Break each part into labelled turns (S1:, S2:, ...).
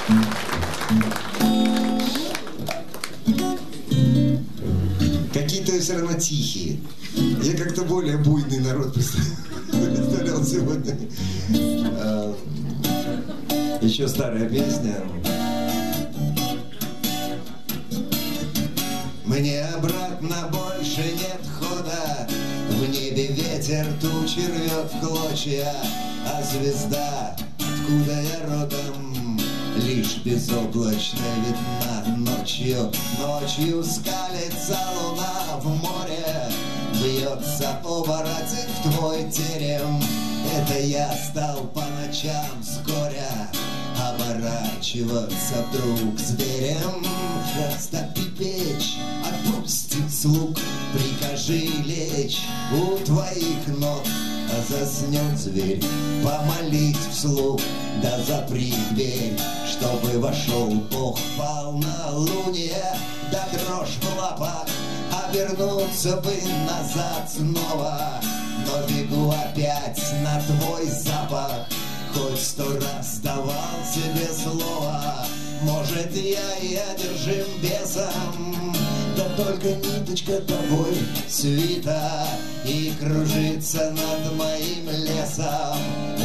S1: Какие-то все равно тихие. Я как-то более буйный народ представлял сегодня. Еще старая песня. Мне обратно больше нет хода. В небе ветер тучи рвет в клочья, а звезда, откуда я родом, лишь безоблачно видна ночью. Ночью скалится луна в море, бьется оборотень в твой терем. Это я стал по ночам с горя оборачиваться вдруг зверем. Растопи печь, отпусти слуг, прикажи лечь у твоих ног. А заснет зверь, помолить вслух, да запри дверь, чтобы вошел Бог полнолуние. Да дрожь в лапах, обернуться бы назад снова, но бегу опять на твой запах. Хоть 100 раз давал себе слово, может, я и одержим бесом, да только ниточка тобой свита и кружится над моим лесом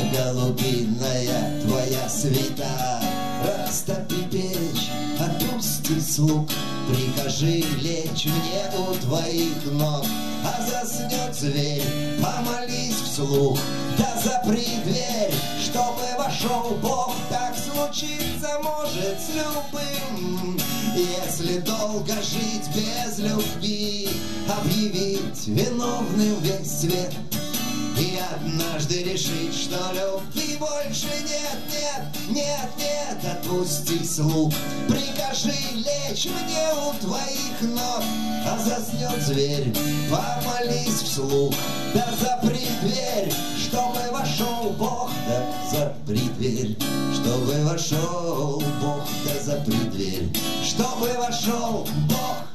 S1: голубиная твоя свита. Растопи печь, отпусти слуг, прикажи лечь мне у твоих ног. А заснет зверь, помолись вслух, да запри дверь, чтобы вошел Бог. Так случиться может с любым, если долго жить без любви, объявить виновным весь свет и однажды решить, что любви больше нет, нет, нет, нет. Отпусти слуг, прикажи лечь мне у твоих ног. А заснет зверь, помолись вслух, да запри дверь, чтобы вошел Бог. Да запри дверь, чтобы вошел Бог. Да запри дверь, чтобы вошел Бог.